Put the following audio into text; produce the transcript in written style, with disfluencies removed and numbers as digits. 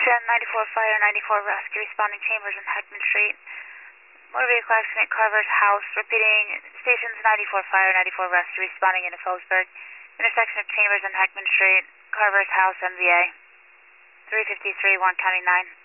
Station 94 Fire, 94 Rescue, responding Chambers and Heckman Street. Motor vehicle accident, Carver's house. Repeating, stations 94 Fire, 94 Rescue, responding into Phillipsburg. Intersection of Chambers and Heckman Street, Carver's house, MVA. 353, Warren County 9.